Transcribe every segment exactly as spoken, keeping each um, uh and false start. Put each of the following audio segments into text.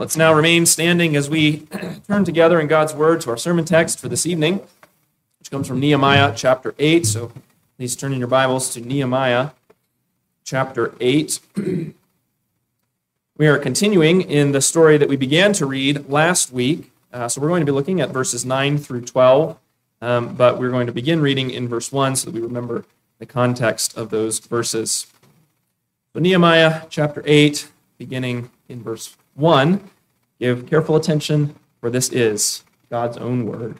Let's now remain standing as we turn together in God's Word to our sermon text for this evening, which comes from Nehemiah chapter eight. So please turn in your Bibles to Nehemiah chapter eight. We are continuing in the story that we began to read last week. Uh, so we're going to be looking at verses nine through twelve, um, but we're going to begin reading in verse one so that we remember the context of those verses. So Nehemiah chapter eight, beginning in verse one, give careful attention, for this is God's own word.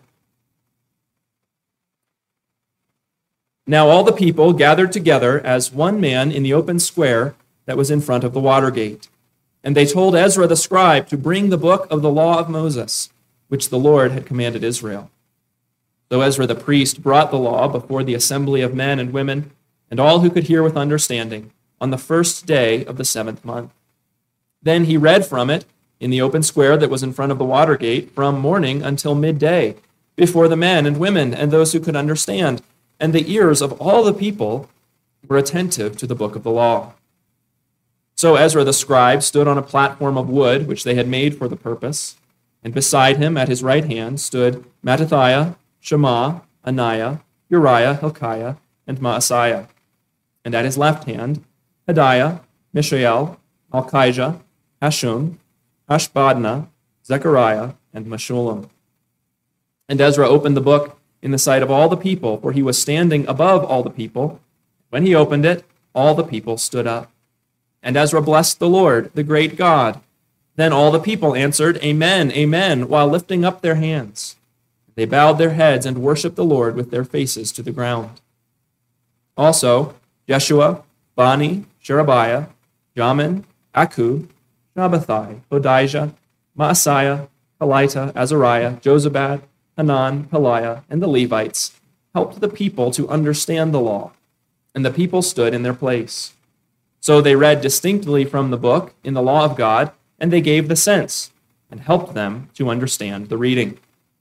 Now all the people gathered together as one man in the open square that was in front of the water gate. And they told Ezra the scribe to bring the book of the law of Moses, which the Lord had commanded Israel. So Ezra the priest brought the law before the assembly of men and women, and all who could hear with understanding, on the first day of the seventh month. Then he read from it in the open square that was in front of the water gate from morning until midday, before the men and women and those who could understand, and the ears of all the people were attentive to the book of the law. So Ezra the scribe stood on a platform of wood which they had made for the purpose, and beside him at his right hand stood Mattithiah, Shema, Ananiah, Uriah, Hilkiah, and Maaseiah. And at his left hand, Hadiah, Mishael, Malchijah, Hashum, Hashbadna, Zechariah, and Meshullam. And Ezra opened the book in the sight of all the people, for he was standing above all the people. When he opened it, all the people stood up. And Ezra blessed the Lord, the great God. Then all the people answered, Amen, Amen, while lifting up their hands. They bowed their heads and worshipped the Lord with their faces to the ground. Also, Jeshua, Bani, Sherebiah, Jamin, Akkub, Shabbathai, Hodijah, Maaseiah, Kelita, Azariah, Jozabad, Hanan, Peliah, and the Levites helped the people to understand the law, and the people stood in their place. So they read distinctly from the book in the law of God, and they gave the sense, and helped them to understand the reading.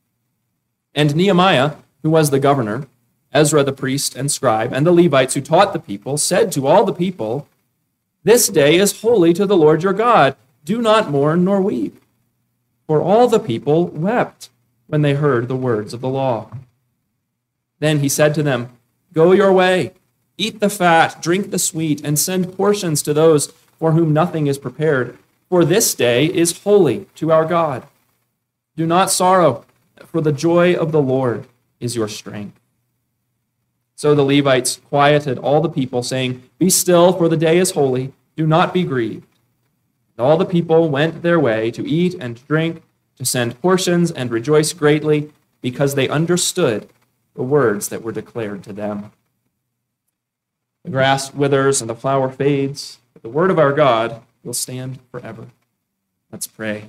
And Nehemiah, who was the governor, Ezra the priest and scribe, and the Levites who taught the people, said to all the people, This day is holy to the Lord your God. Do not mourn nor weep. For all the people wept when they heard the words of the law. Then he said to them, Go your way, eat the fat, drink the sweet, and send portions to those for whom nothing is prepared. For this day is holy to our God. Do not sorrow, for the joy of the Lord is your strength. So the Levites quieted all the people, saying, Be still, for the day is holy. Do not be grieved. And all the people went their way to eat and drink, to send portions and rejoice greatly, because they understood the words that were declared to them. The grass withers and the flower fades, but the word of our God will stand forever. Let's pray.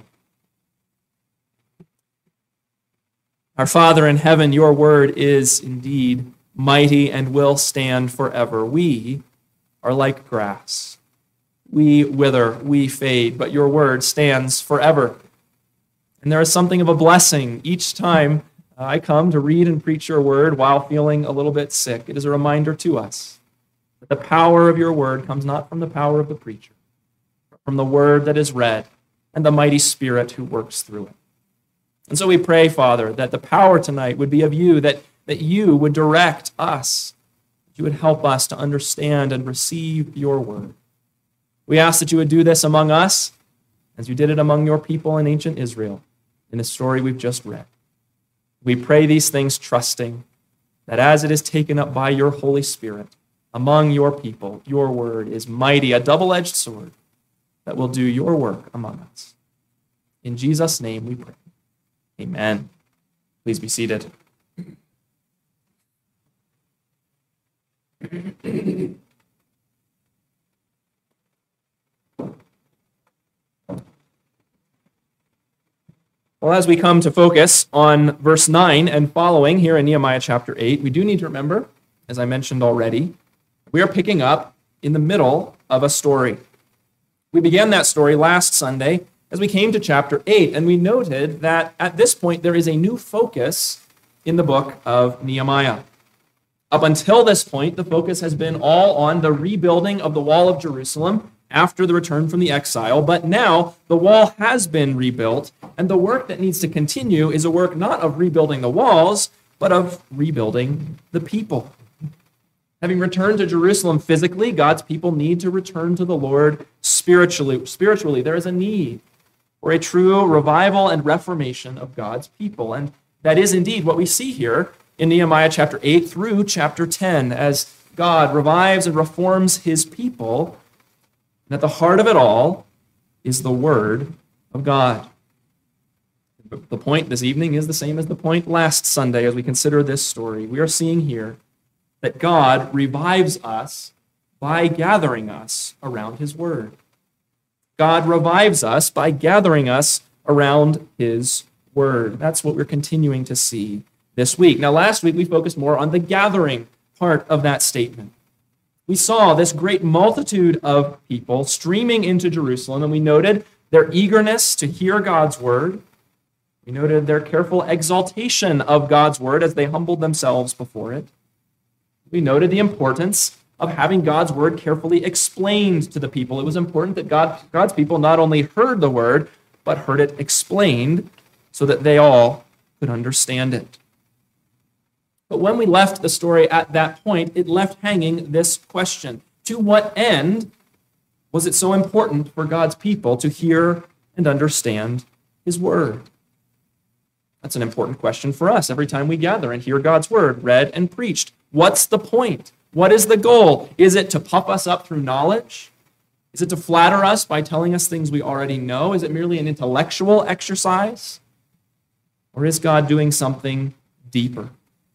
Our Father in heaven, your word is indeed mighty and will stand forever. We are like grass. We wither, we fade, but your word stands forever. And there is something of a blessing each time I come to read and preach your word while feeling a little bit sick. It is a reminder to us that the power of your word comes not from the power of the preacher, but from the word that is read and the mighty Spirit who works through it. And so we pray, Father, that the power tonight would be of you, that, that you would direct us, that you would help us to understand and receive your word. We ask that you would do this among us as you did it among your people in ancient Israel in the story we've just read. We pray these things trusting that as it is taken up by your Holy Spirit among your people, your word is mighty, a double-edged sword that will do your work among us. In Jesus' name we pray. Amen. Please be seated. Well, as we come to focus on verse nine and following here in Nehemiah chapter eight, we do need to remember, as I mentioned already, we are picking up in the middle of a story. We began that story last Sunday as we came to chapter eight, and we noted that at this point there is a new focus in the book of Nehemiah. Up until this point, the focus has been all on the rebuilding of the wall of Jerusalem after the return from the exile, but now the wall has been rebuilt, and the work that needs to continue is a work not of rebuilding the walls, but of rebuilding the people. Having returned to Jerusalem physically, God's people need to return to the Lord spiritually. Spiritually, there is a need for a true revival and reformation of God's people. And that is indeed what we see here in Nehemiah chapter eight through chapter ten, as God revives and reforms his people. And at the heart of it all is the Word of God. The point this evening is the same as the point last Sunday as we consider this story. We are seeing here that God revives us by gathering us around his Word. God revives us by gathering us around his Word. That's what we're continuing to see this week. Now, last week we focused more on the gathering part of that statement. We saw this great multitude of people streaming into Jerusalem, and we noted their eagerness to hear God's Word. We noted their careful exaltation of God's Word as they humbled themselves before it. We noted the importance of having God's Word carefully explained to the people. It was important that God, God's people not only heard the Word, but heard it explained so that they all could understand it. But when we left the story at that point, it left hanging this question: to what end was it so important for God's people to hear and understand his Word? That's an important question for us every time we gather and hear God's Word read and preached. What's the point? What is the goal? Is it to puff us up through knowledge? Is it to flatter us by telling us things we already know? Is it merely an intellectual exercise? Or is God doing something deeper?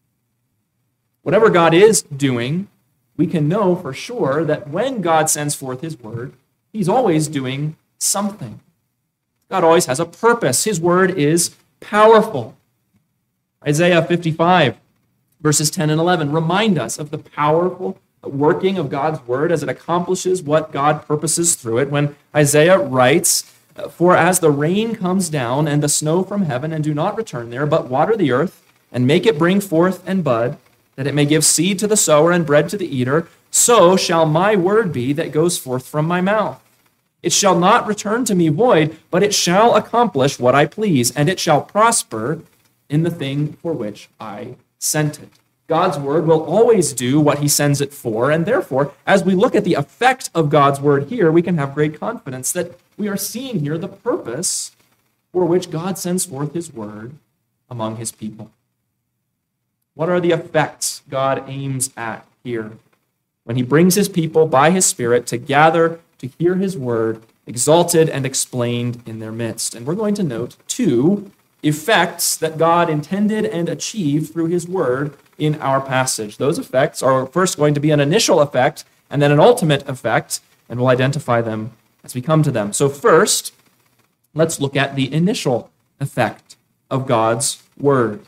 Whatever God is doing, we can know for sure that when God sends forth his Word, he's always doing something. God always has a purpose. His Word is powerful. Isaiah fifty-five, verses ten and eleven, remind us of the powerful working of God's Word as it accomplishes what God purposes through it. When Isaiah writes, "For as the rain comes down and the snow from heaven and do not return there, but water the earth and make it bring forth and bud, that it may give seed to the sower and bread to the eater, so shall my word be that goes forth from my mouth. It shall not return to me void, but it shall accomplish what I please, and it shall prosper in the thing for which I sent it." God's Word will always do what he sends it for, and therefore, as we look at the effect of God's Word here, we can have great confidence that we are seeing here the purpose for which God sends forth his Word among his people. What are the effects God aims at here when he brings his people by his Spirit to gather to hear his Word exalted and explained in their midst? And we're going to note two effects that God intended and achieved through his Word in our passage. Those effects are first going to be an initial effect and then an ultimate effect, and we'll identify them as we come to them. So first, let's look at the initial effect of God's Word.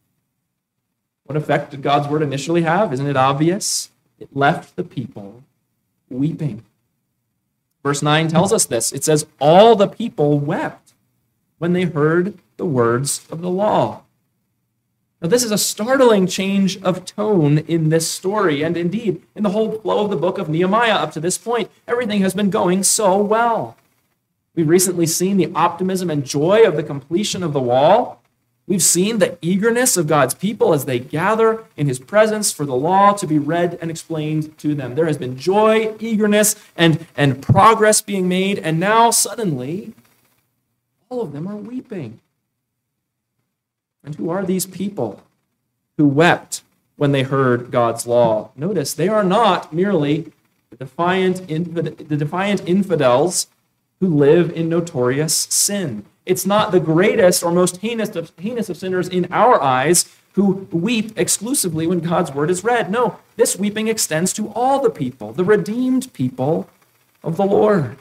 What effect did God's Word initially have? Isn't it obvious? It left the people weeping. Verse nine tells us this. It says, "All the people wept when they heard the words of the law." Now, this is a startling change of tone in this story, and indeed, in the whole flow of the book of Nehemiah up to this point, everything has been going so well. We've recently seen the optimism and joy of the completion of the wall. We've seen the eagerness of God's people as they gather in his presence for the law to be read and explained to them. There has been joy, eagerness, and, and progress being made, and now suddenly, all of them are weeping. And who are these people who wept when they heard God's law? Notice, they are not merely the defiant, infid- the defiant infidels who live in notorious sin. It's not the greatest or most heinous of, heinous of sinners in our eyes who weep exclusively when God's Word is read. No, this weeping extends to all the people, the redeemed people of the Lord.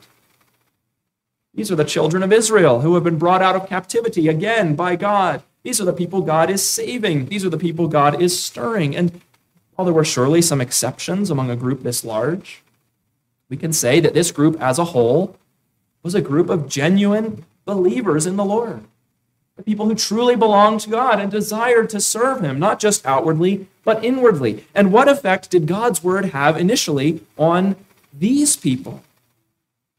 These are the children of Israel who have been brought out of captivity again by God. These are the people God is saving. These are the people God is stirring. And while there were surely some exceptions among a group this large, we can say that this group as a whole was a group of genuine believers in the Lord. The people who truly belonged to God and desired to serve him, not just outwardly, but inwardly. And what effect did God's Word have initially on these people?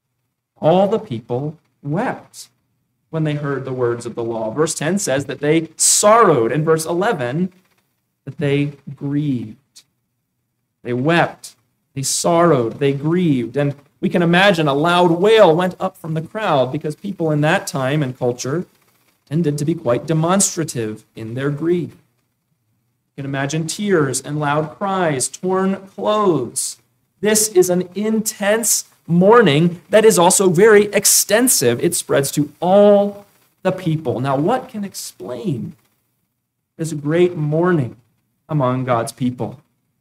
All the people wept when they heard the words of the law. Verse ten says that they sorrowed, and verse eleven, that they grieved. They wept, they sorrowed, they grieved, and we can imagine a loud wail went up from the crowd because people in that time and culture tended to be quite demonstrative in their grief. You can imagine tears and loud cries, torn clothes. This is an intense mourning that is also very extensive. It spreads to all the people. Now, what can explain this great mourning among God's people?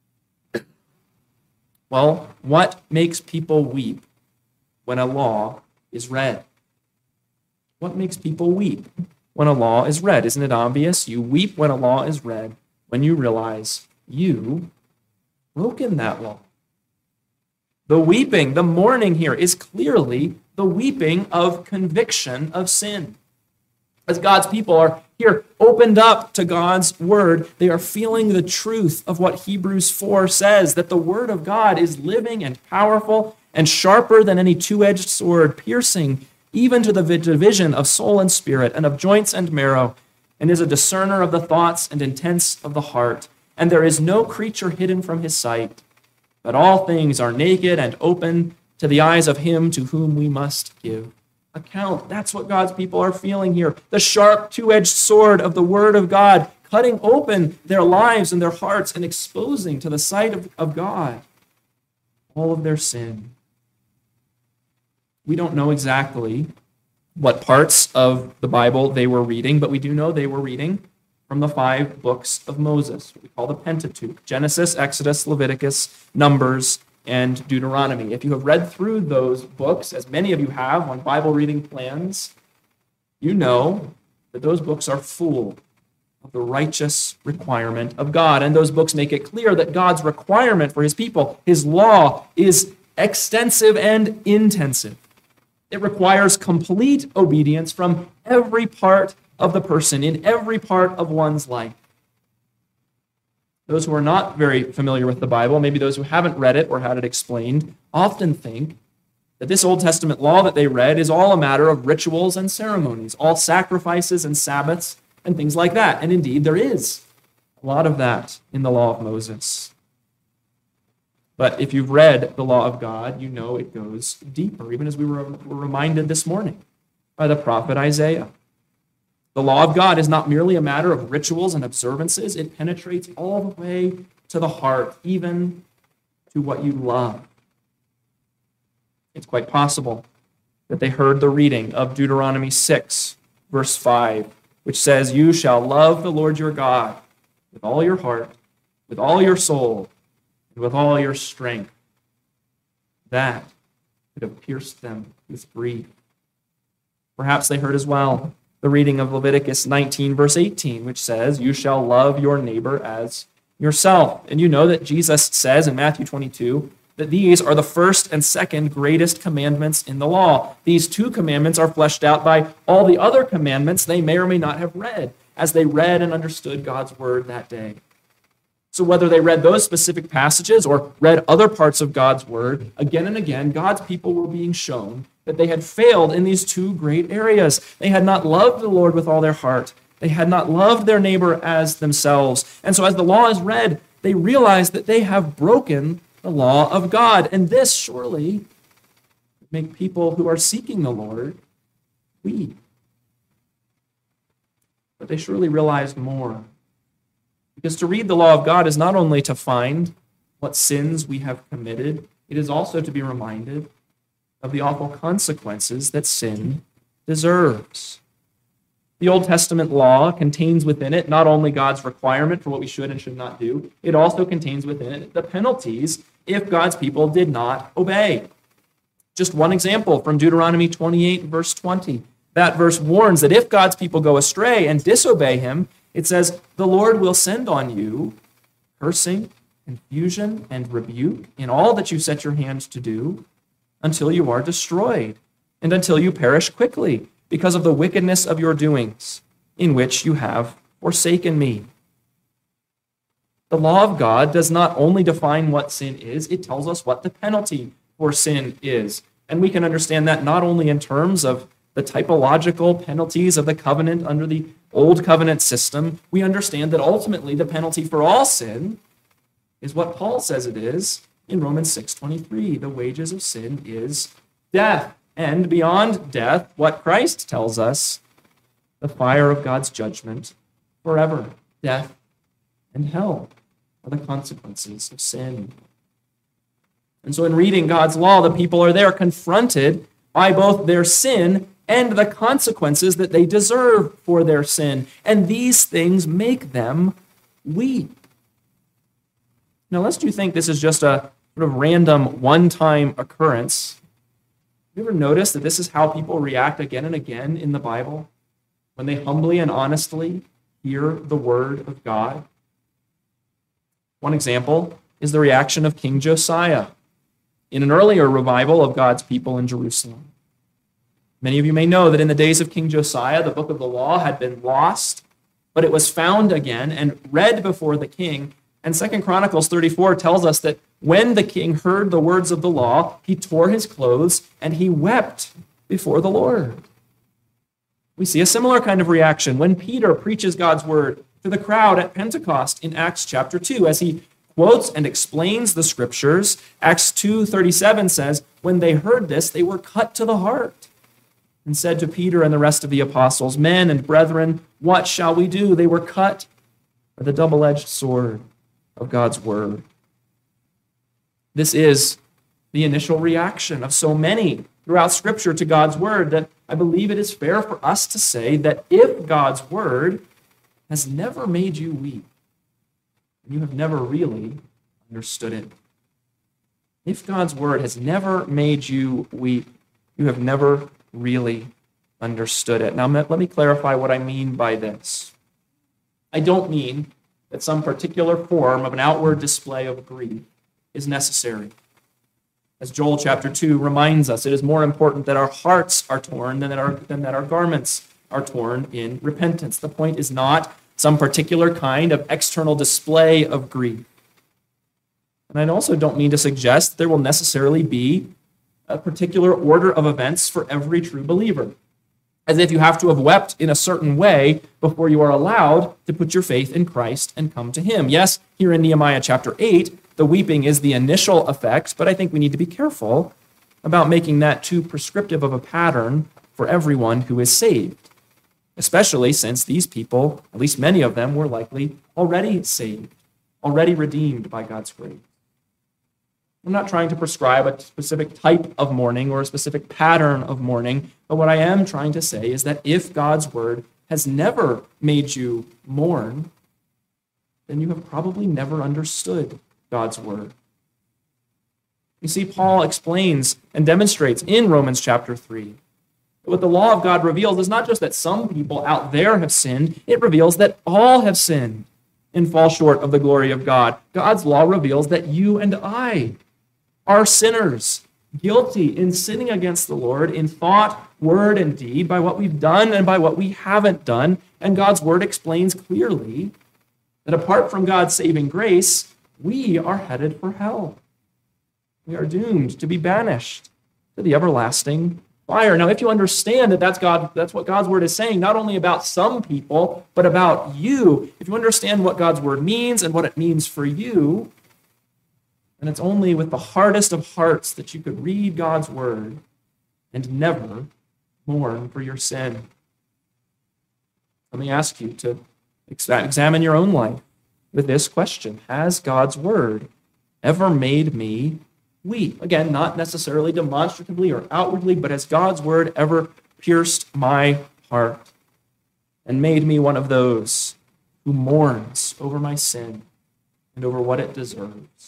Well, what makes people weep when a law is read? What makes people weep when a law is read? Isn't it obvious? You weep when a law is read when you realize you broken that law. The weeping, the mourning here is clearly the weeping of conviction of sin. As God's people are here opened up to God's word, they are feeling the truth of what Hebrews four says, that the word of God is living and powerful and sharper than any two-edged sword, piercing even to the division of soul and spirit and of joints and marrow, and is a discerner of the thoughts and intents of the heart. And there is no creature hidden from his sight, but all things are naked and open to the eyes of him to whom we must give account. That's what God's people are feeling here. The sharp two-edged sword of the word of God, cutting open their lives and their hearts and exposing to the sight of, of God all of their sin. We don't know exactly what parts of the Bible they were reading, but we do know they were reading from the five books of Moses, what we call the Pentateuch: Genesis, Exodus, Leviticus, Numbers, and Deuteronomy. If you have read through those books, as many of you have on Bible reading plans, you know that those books are full of the righteous requirement of God. And those books make it clear that God's requirement for his people, his law, is extensive and intensive. It requires complete obedience from every part of the person, in every part of one's life. Those who are not very familiar with the Bible, maybe those who haven't read it or had it explained, often think that this Old Testament law that they read is all a matter of rituals and ceremonies, all sacrifices and Sabbaths and things like that. And indeed, there is a lot of that in the law of Moses. But if you've read the law of God, you know it goes deeper, even as we were reminded this morning by the prophet Isaiah. The law of God is not merely a matter of rituals and observances. It penetrates all the way to the heart, even to what you love. It's quite possible that they heard the reading of Deuteronomy six, verse five, which says, "You shall love the Lord your God with all your heart, with all your soul, and with all your strength." That could have pierced them with grief. Perhaps they heard as well the reading of Leviticus nineteen, verse eighteen, which says, "You shall love your neighbor as yourself." And you know that Jesus says in Matthew twenty-two that these are the first and second greatest commandments in the law. These two commandments are fleshed out by all the other commandments they may or may not have read as they read and understood God's word that day. So whether they read those specific passages or read other parts of God's word, again and again, God's people were being shown that they had failed in these two great areas. They had not loved the Lord with all their heart. They had not loved their neighbor as themselves. And so as the law is read, they realize that they have broken the law of God. And this surely would make people who are seeking the Lord weep. But they surely realized more. Because to read the law of God is not only to find what sins we have committed, it is also to be reminded of the awful consequences that sin deserves. The Old Testament law contains within it not only God's requirement for what we should and should not do, it also contains within it the penalties if God's people did not obey. Just one example from Deuteronomy twenty-eight, verse twenty. That verse warns that if God's people go astray and disobey him, it says, "The Lord will send on you cursing, confusion, and rebuke in all that you set your hands to do, until you are destroyed, and until you perish quickly, because of the wickedness of your doings, in which you have forsaken me." The law of God does not only define what sin is, it tells us what the penalty for sin is. And we can understand that not only in terms of the typological penalties of the covenant under the old covenant system, we understand that ultimately the penalty for all sin is what Paul says it is in Romans six twenty-three. The wages of sin is death. And beyond death, what Christ tells us, the fire of God's judgment forever. Death and hell are the consequences of sin. And so in reading God's law, the people are there confronted by both their sin and the consequences that they deserve for their sin. And these things make them weep. Now, lest you think this is just a sort of random one-time occurrence, have you ever noticed that this is how people react again and again in the Bible when they humbly and honestly hear the word of God? One example is the reaction of King Josiah in an earlier revival of God's people in Jerusalem. Many of you may know that in the days of King Josiah, the book of the law had been lost, but it was found again and read before the king. And Second Chronicles thirty-four tells us that when the king heard the words of the law, he tore his clothes and he wept before the Lord. We see a similar kind of reaction when Peter preaches God's word to the crowd at Pentecost in Acts chapter two. As he quotes and explains the scriptures, Acts two thirty-seven says, when they heard this, they were cut to the heart and said to Peter and the rest of the apostles, men and brethren, what shall we do? They were cut by the double-edged sword of God's word. This is the initial reaction of so many throughout Scripture to God's word that I believe it is fair for us to say that if God's word has never made you weep, you have never really understood it. If God's word has never made you weep, you have never really understood it. Now, let me clarify what I mean by this. I don't mean that some particular form of an outward display of grief is necessary. As Joel chapter two reminds us, it is more important that our hearts are torn than that our, than that our garments are torn in repentance. The point is not some particular kind of external display of grief. And I also don't mean to suggest there will necessarily be a particular order of events for every true believer, as if you have to have wept in a certain way before you are allowed to put your faith in Christ and come to him. Yes, here in Nehemiah chapter eight, the weeping is the initial effect, but I think we need to be careful about making that too prescriptive of a pattern for everyone who is saved, especially since these people, at least many of them, were likely already saved, already redeemed by God's grace. I'm not trying to prescribe a specific type of mourning or a specific pattern of mourning, but what I am trying to say is that if God's word has never made you mourn, then you have probably never understood God's word. You see, Paul explains and demonstrates in Romans chapter three that what the law of God reveals is not just that some people out there have sinned, it reveals that all have sinned and fall short of the glory of God. God's law reveals that you and I are sinners, guilty in sinning against the Lord in thought, word, and deed, by what we've done and by what we haven't done. And God's word explains clearly that apart from God's saving grace, we are headed for hell. We are doomed to be banished to the everlasting fire. Now, if you understand that that's God, that's what God's word is saying, not only about some people, but about you, if you understand what God's word means and what it means for you, and it's only with the hardest of hearts that you could read God's word and never mourn for your sin. Let me ask you to examine your own life with this question. Has God's word ever made me weep? Again, not necessarily demonstratively or outwardly, but has God's word ever pierced my heart and made me one of those who mourns over my sin and over what it deserves?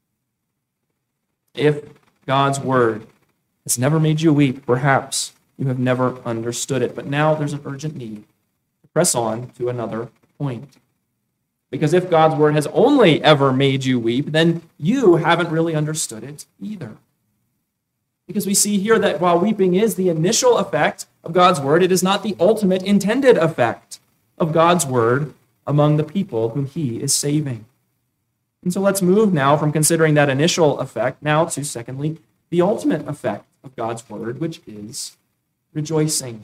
If God's word has never made you weep, perhaps you have never understood it. But now there's an urgent need to press on to another point. Because if God's word has only ever made you weep, then you haven't really understood it either. Because we see here that while weeping is the initial effect of God's word, it is not the ultimate intended effect of God's word among the people whom he is saving. And so let's move now from considering that initial effect now to, secondly, the ultimate effect of God's word, which is rejoicing.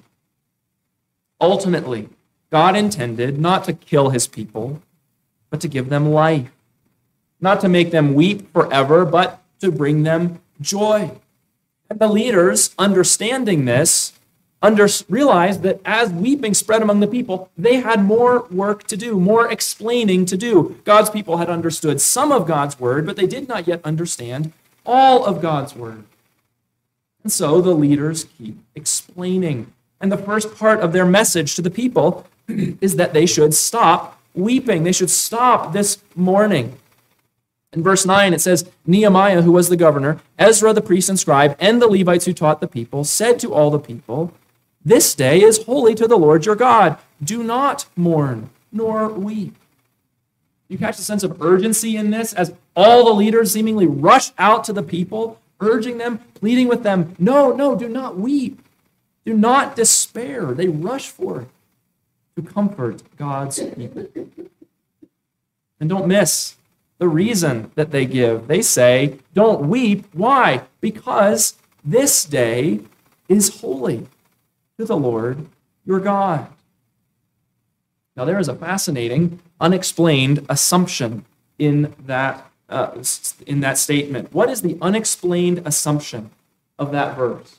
Ultimately, God intended not to kill his people, but to give them life. Not to make them weep forever, but to bring them joy. And the leaders, understanding this, under, realized that as weeping spread among the people, they had more work to do, more explaining to do. God's people had understood some of God's word, but they did not yet understand all of God's word. And so the leaders keep explaining. And the first part of their message to the people is that they should stop weeping. They should stop this mourning. In verse nine, it says, Nehemiah, who was the governor, Ezra the priest and scribe, and the Levites who taught the people, said to all the people, this day is holy to the Lord your God. Do not mourn, nor weep. You catch the sense of urgency in this as all the leaders seemingly rush out to the people, urging them, pleading with them, no, no, do not weep. Do not despair. They rush forth to comfort God's people. And don't miss the reason that they give. They say, don't weep. Why? Because this day is holy to the Lord your God. Now, there is a fascinating, unexplained assumption in that, uh, in that statement. What is the unexplained assumption of that verse?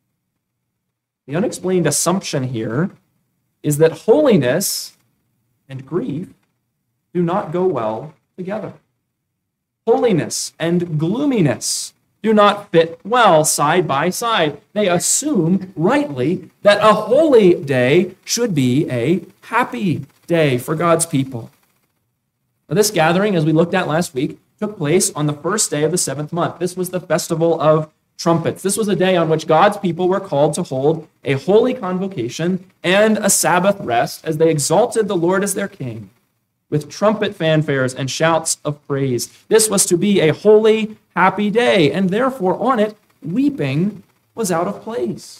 The unexplained assumption here is that holiness and grief do not go well together. Holiness and gloominess do not fit well side by side. They assume rightly that a holy day should be a happy day for God's people. Now, this gathering, as we looked at last week, took place on the first day of the seventh month. This was the festival of trumpets. This was a day on which God's people were called to hold a holy convocation and a Sabbath rest as they exalted the Lord as their king with trumpet fanfares and shouts of praise. This was to be a holy, happy day, and therefore on it, weeping was out of place.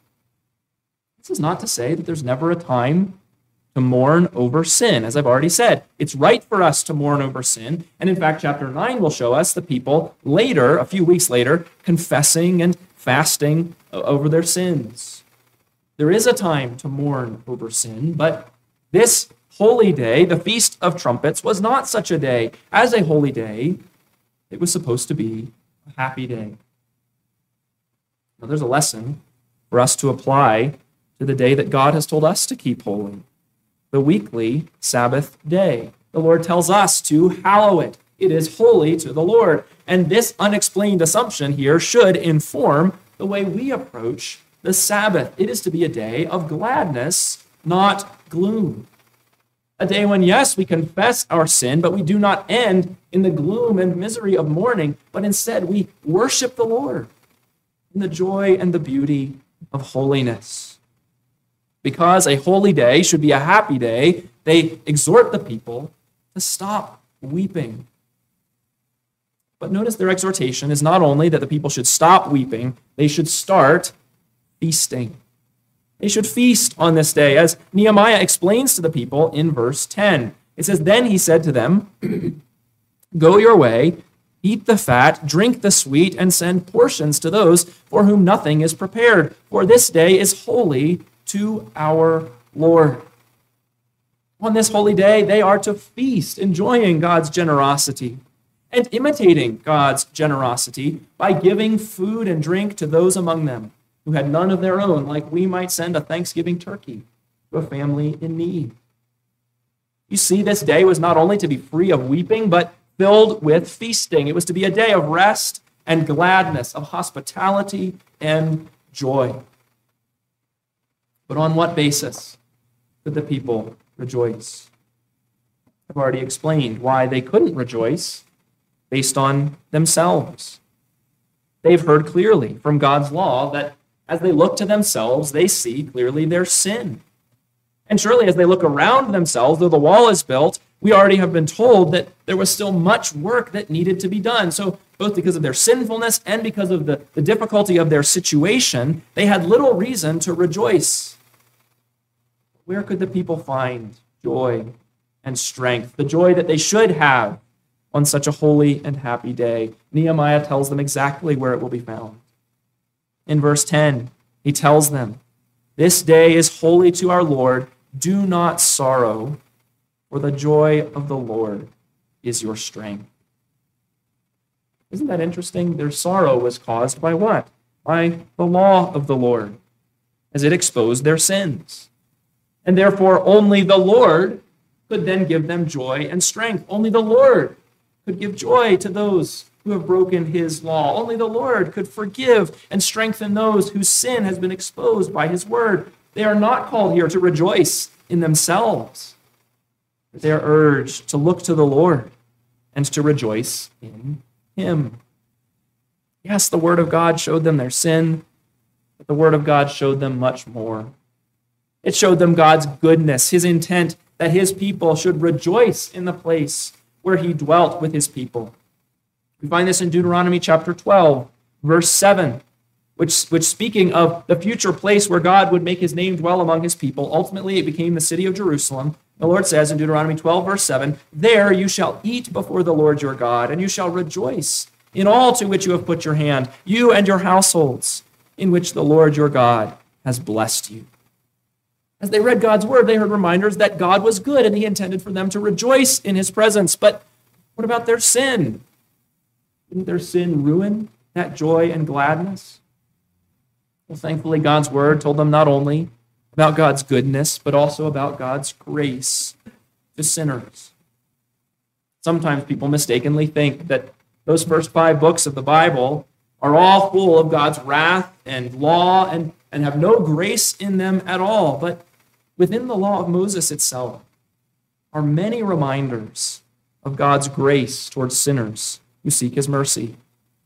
This is not to say that there's never a time to mourn over sin. As I've already said, it's right for us to mourn over sin. And in fact, chapter nine will show us the people later, a few weeks later, confessing and fasting over their sins. There is a time to mourn over sin, but this holy day, the Feast of Trumpets, was not such a day. As a holy day, it was supposed to be a happy day. Now, there's a lesson for us to apply to the day that God has told us to keep holy, the weekly Sabbath day. The Lord tells us to hallow it. It is holy to the Lord. And this unexplained assumption here should inform the way we approach the Sabbath. It is to be a day of gladness, not gloom. A day when, yes, we confess our sin, but we do not end in the gloom and misery of mourning, but instead we worship the Lord in the joy and the beauty of holiness. Because a holy day should be a happy day, they exhort the people to stop weeping. But notice their exhortation is not only that the people should stop weeping, they should start feasting. They should feast on this day, as Nehemiah explains to the people in verse ten. It says, then he said to them, go your way, eat the fat, drink the sweet, and send portions to those for whom nothing is prepared, for this day is holy to our Lord. On this holy day, they are to feast, enjoying God's generosity and imitating God's generosity by giving food and drink to those among them who had none of their own, like we might send a Thanksgiving turkey to a family in need. You see, this day was not only to be free of weeping, but filled with feasting. It was to be a day of rest and gladness, of hospitality and joy. But on what basis did the people rejoice? I've already explained why they couldn't rejoice based on themselves. They've heard clearly from God's law that as they look to themselves, they see clearly their sin. And surely as they look around themselves, though the wall is built, we already have been told that there was still much work that needed to be done. So both because of their sinfulness and because of the, the difficulty of their situation, they had little reason to rejoice. Where could the people find joy and strength, the joy that they should have on such a holy and happy day? Nehemiah tells them exactly where it will be found. In verse ten, he tells them, "This day is holy to our Lord. Do not sorrow, for the joy of the Lord is your strength." Isn't that interesting? Their sorrow was caused by what? By the law of the Lord, as it exposed their sins. And therefore, only the Lord could then give them joy and strength. Only the Lord could give joy to those who have broken his law. Only the Lord could forgive and strengthen those whose sin has been exposed by his word. They are not called here to rejoice in themselves. They are urged to look to the Lord and to rejoice in him. Yes, the word of God showed them their sin, but the word of God showed them much more. It showed them God's goodness, his intent that his people should rejoice in the place where he dwelt with his people. We find this in Deuteronomy chapter twelve, verse seven, which, which speaking of the future place where God would make his name dwell among his people, ultimately it became the city of Jerusalem. The Lord says in Deuteronomy twelve, verse seven, "There you shall eat before the Lord your God, and you shall rejoice in all to which you have put your hand, you and your households, in which the Lord your God has blessed you." As they read God's word, they heard reminders that God was good and he intended for them to rejoice in his presence. But what about their sin? Didn't their sin ruin that joy and gladness? Well, thankfully, God's word told them not only about God's goodness, but also about God's grace to sinners. Sometimes people mistakenly think that those first five books of the Bible are all full of God's wrath and law and, and have no grace in them at all. But within the law of Moses itself are many reminders of God's grace towards sinners who seek his mercy.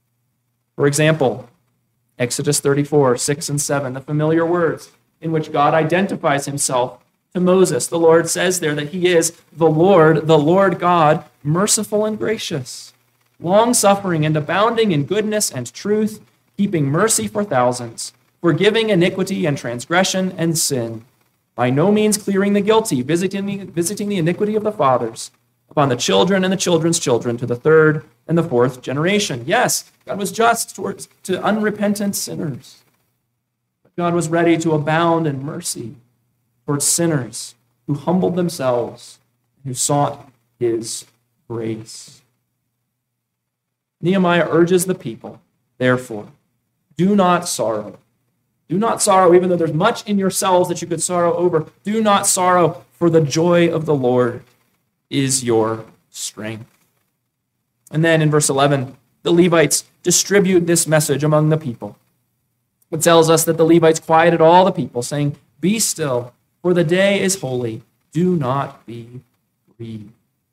For example, Exodus thirty-four, six and seven, the familiar words in which God identifies himself to Moses. The Lord says there that he is the Lord, the Lord God, merciful and gracious, long-suffering and abounding in goodness and truth, keeping mercy for thousands, forgiving iniquity and transgression and sin, by no means clearing the guilty, visiting the, visiting the iniquity of the fathers upon the children and the children's children to the third and the fourth generation. Yes, God was just towards to unrepentant sinners. But God was ready to abound in mercy towards sinners who humbled themselves and who sought his grace. Nehemiah urges the people, therefore, do not sorrow. Do not sorrow, even though there's much in yourselves that you could sorrow over. Do not sorrow, for the joy of the Lord is your strength. And then in verse eleven, the Levites distribute this message among the people. It tells us that the Levites quieted all the people, saying, "Be still, for the day is holy. Do not be grieved."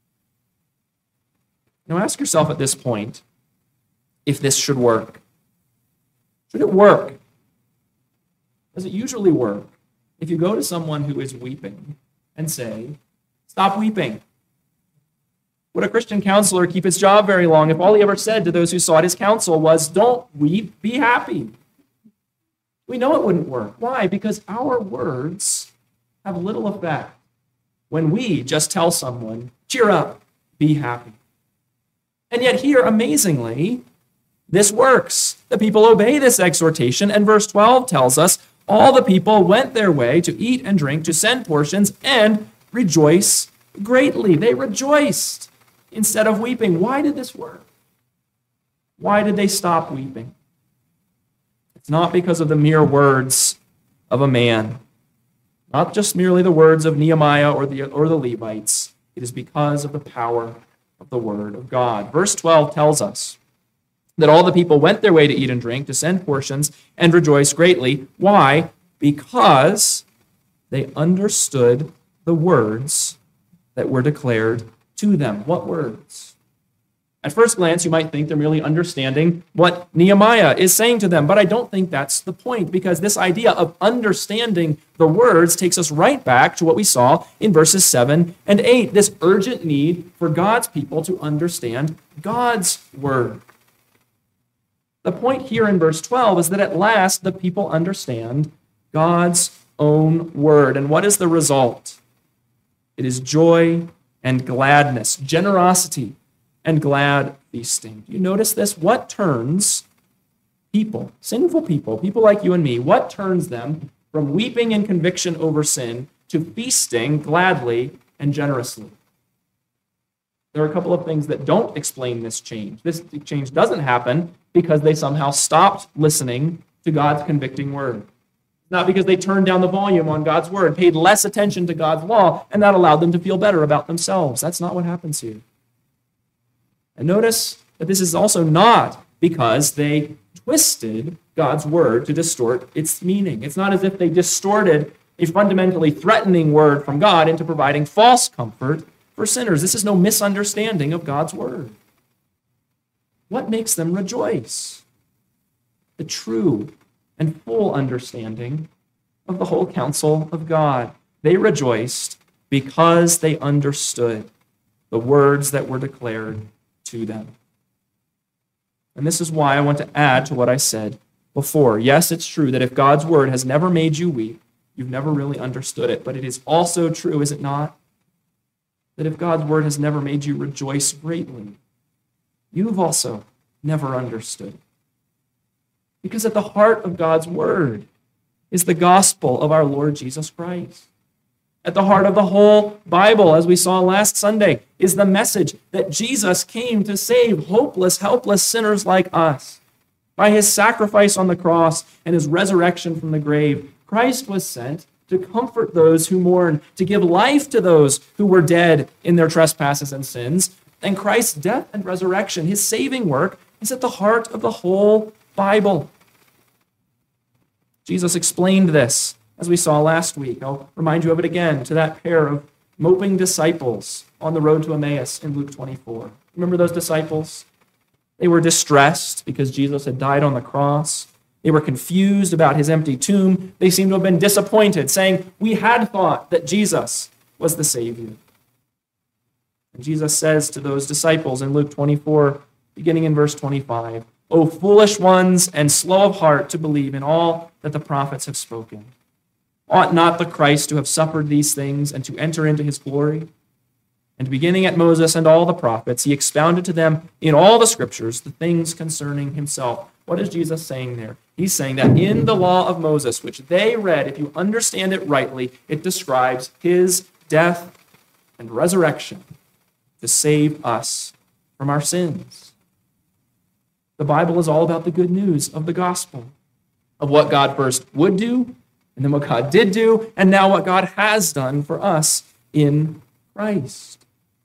Now ask yourself at this point if this should work. Should it work? Does it usually work if you go to someone who is weeping and say, "Stop weeping"? Would a Christian counselor keep his job very long if all he ever said to those who sought his counsel was, "Don't weep, be happy"? We know it wouldn't work. Why? Because our words have little effect when we just tell someone, "Cheer up, be happy." And yet here, amazingly, this works. The people obey this exhortation, and verse twelve tells us, all the people went their way to eat and drink, to send portions, and rejoice greatly. They rejoiced instead of weeping. Why did this work? Why did they stop weeping? It's not because of the mere words of a man, not just merely the words of Nehemiah or the, or the Levites. It is because of the power of the word of God. Verse twelve tells us that all the people went their way to eat and drink, to send portions, and rejoice greatly. Why? Because they understood the words that were declared to them. What words? At first glance, you might think they're merely understanding what Nehemiah is saying to them, but I don't think that's the point, because this idea of understanding the words takes us right back to what we saw in verses seven and eight, this urgent need for God's people to understand God's word. The point here in verse twelve is that at last the people understand God's own word. And what is the result? It is joy and gladness, generosity and glad feasting. Do you notice this? What turns people, sinful people, people like you and me, what turns them from weeping in conviction over sin to feasting gladly and generously? There are a couple of things that don't explain this change. This change doesn't happen because they somehow stopped listening to God's convicting word. Not because they turned down the volume on God's word, paid less attention to God's law, and that allowed them to feel better about themselves. That's not what happens here. And notice that this is also not because they twisted God's word to distort its meaning. It's not as if they distorted a fundamentally threatening word from God into providing false comfort for sinners. This is no misunderstanding of God's word. What makes them rejoice? The true and full understanding of the whole counsel of God. They rejoiced because they understood the words that were declared to them. And this is why I want to add to what I said before. Yes, it's true that if God's word has never made you weep, you've never really understood it. But it is also true, is it not, that if God's word has never made you rejoice greatly, you've also never understood it. Because at the heart of God's word is the gospel of our Lord Jesus Christ. At the heart of the whole Bible, as we saw last Sunday, is the message that Jesus came to save hopeless, helpless sinners like us. By his sacrifice on the cross and his resurrection from the grave, Christ was sent to comfort those who mourn, to give life to those who were dead in their trespasses and sins. And Christ's death and resurrection, his saving work, is at the heart of the whole Bible. Jesus explained this, as we saw last week. I'll remind you of it again, to that pair of moping disciples on the road to Emmaus in Luke twenty-four. Remember those disciples? They were distressed because Jesus had died on the cross. They were confused about his empty tomb. They seemed to have been disappointed, saying, "We had thought that Jesus was the Savior." And Jesus says to those disciples in Luke twenty-four, beginning in verse twenty-five, "O foolish ones and slow of heart to believe in all that the prophets have spoken. Ought not the Christ to have suffered these things and to enter into his glory?" And beginning at Moses and all the prophets, he expounded to them in all the scriptures the things concerning himself. What is Jesus saying there? He's saying that in the law of Moses, which they read, if you understand it rightly, it describes his death and resurrection to save us from our sins. The Bible is all about the good news of the gospel, of what God first would do, and then what God did do, and now what God has done for us in Christ.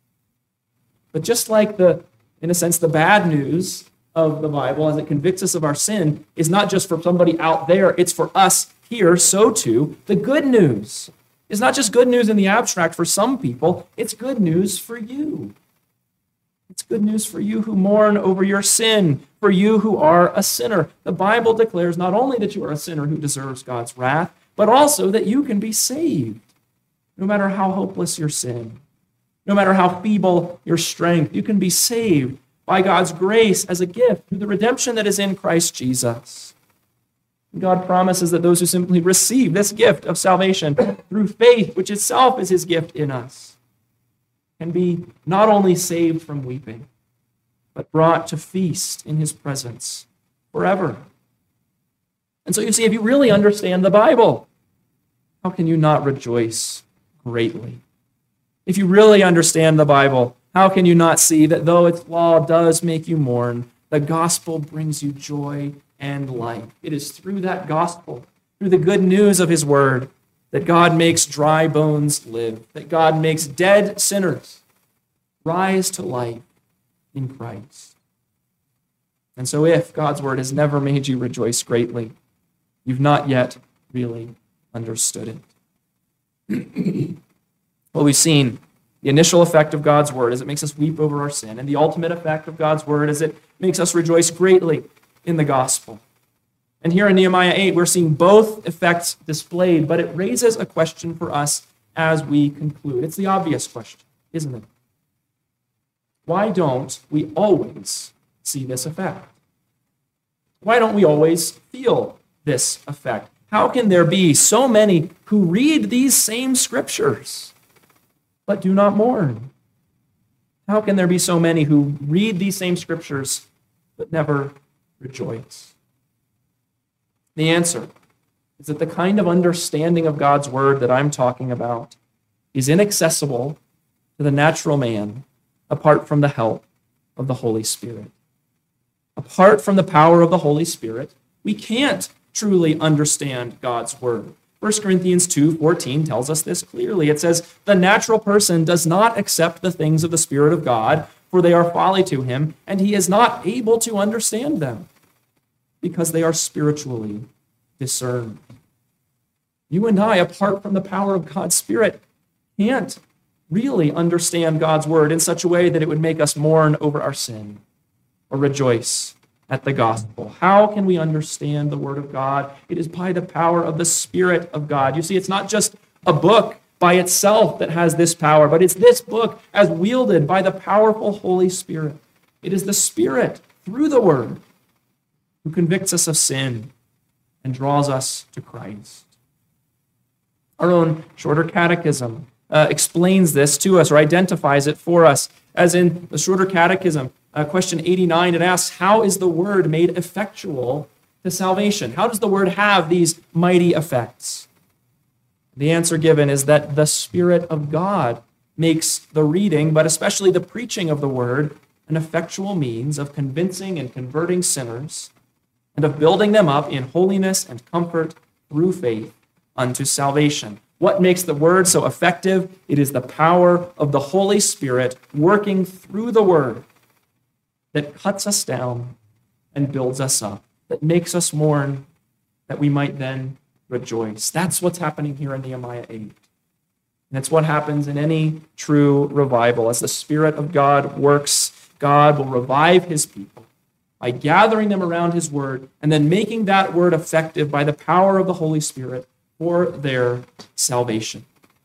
But just like the, in a sense, the bad news of the Bible as it convicts us of our sin is not just for somebody out there, it's for us here, so too, the good news is not just good news in the abstract for some people, it's good news for you. It's good news for you who mourn over your sin, for you who are a sinner. The Bible declares not only that you are a sinner who deserves God's wrath, but also that you can be saved, no matter how hopeless your sin, no matter how feeble your strength. You can be saved by God's grace as a gift through the redemption that is in Christ Jesus. God promises that those who simply receive this gift of salvation through faith, which itself is his gift in us, can be not only saved from weeping, but brought to feast in his presence forever. And so you see, if you really understand the Bible, how can you not rejoice greatly? If you really understand the Bible, how can you not see that though its law does make you mourn, the gospel brings you joy and life? It is through that gospel, through the good news of his word, that God makes dry bones live, that God makes dead sinners rise to life in Christ. And so if God's word has never made you rejoice greatly, you've not yet really understood it. Well, we've seen the initial effect of God's word as it makes us weep over our sin, and the ultimate effect of God's word as it makes us rejoice greatly in the gospel. And here in Nehemiah eight, we're seeing both effects displayed, but it raises a question for us as we conclude. It's the obvious question, isn't it? Why don't we always see this effect? Why don't we always feel this effect? How can there be so many who read these same scriptures but do not mourn? How can there be so many who read these same scriptures but never rejoice? The answer is that the kind of understanding of God's word that I'm talking about is inaccessible to the natural man apart from the help of the Holy Spirit. Apart from the power of the Holy Spirit, we can't truly understand God's word. First Corinthians two fourteen tells us this clearly. It says, "The natural person does not accept the things of the Spirit of God, for they are folly to him, and he is not able to understand them, because they are spiritually discerned." You and I, apart from the power of God's Spirit, can't really understand God's word in such a way that it would make us mourn over our sin or rejoice at the gospel. How can we understand the word of God? It is by the power of the Spirit of God. You see, it's not just a book by itself that has this power, but it's this book as wielded by the powerful Holy Spirit. It is the Spirit, through the word, who convicts us of sin and draws us to Christ. Our own shorter catechism uh, explains this to us or identifies it for us. As in the shorter catechism, uh, question eighty-nine, it asks, how is the word made effectual to salvation? How does the word have these mighty effects? The answer given is that the Spirit of God makes the reading, but especially the preaching of the word, an effectual means of convincing and converting sinners and of building them up in holiness and comfort through faith unto salvation. What makes the word so effective? It is the power of the Holy Spirit working through the word that cuts us down and builds us up, that makes us mourn, that we might then rejoice. That's what's happening here in Nehemiah eight. And it's what happens in any true revival. As the Spirit of God works, God will revive his people by gathering them around his word and then making that word effective by the power of the Holy Spirit for their salvation.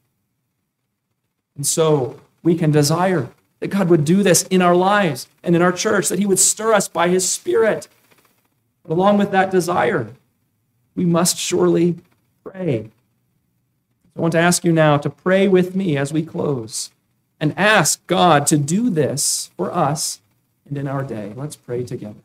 And so we can desire that God would do this in our lives and in our church, that he would stir us by his Spirit. But along with that desire, we must surely pray. I want to ask you now to pray with me as we close and ask God to do this for us and in our day. Let's pray together.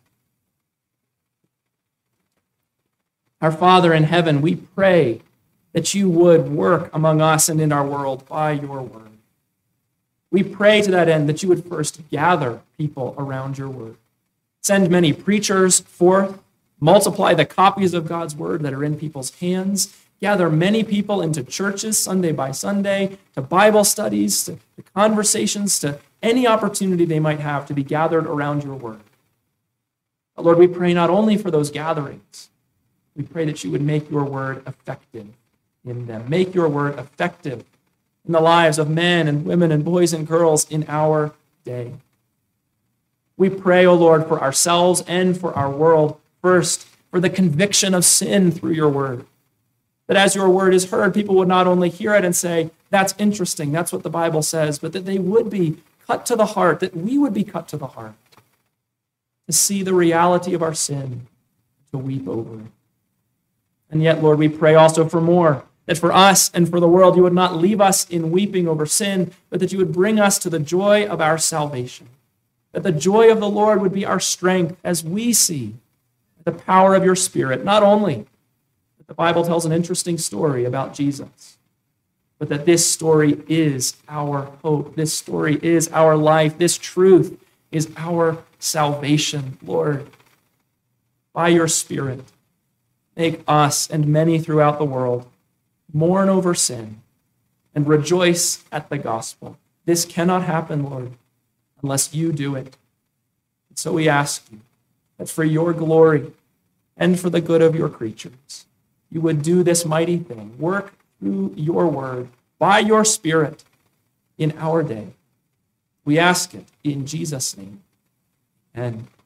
Our Father in heaven, we pray that you would work among us and in our world by your word. We pray to that end that you would first gather people around your word. Send many preachers forth. Multiply the copies of God's word that are in people's hands. Gather many people into churches Sunday by Sunday, to Bible studies, to, to conversations, to any opportunity they might have to be gathered around your word. But Lord, we pray not only for those gatherings, we pray that you would make your word effective in them. Make your word effective in the lives of men and women and boys and girls in our day. We pray, O Lord, for ourselves and for our world. First, for the conviction of sin through your word. That as your word is heard, people would not only hear it and say, that's interesting, that's what the Bible says, but that they would be cut to the heart, that we would be cut to the heart, to see the reality of our sin, to weep over it. And yet, Lord, we pray also for more, that for us and for the world, you would not leave us in weeping over sin, but that you would bring us to the joy of our salvation. That the joy of the Lord would be our strength as we see the power of your Spirit, not only that the Bible tells an interesting story about Jesus, but that this story is our hope. This story is our life. This truth is our salvation. Lord, by your Spirit, make us and many throughout the world mourn over sin and rejoice at the gospel. This cannot happen, Lord, unless you do it. And so we ask you that for your glory and for the good of your creatures, you would do this mighty thing. Work through your word, by your Spirit, in our day. We ask it in Jesus' name. Amen.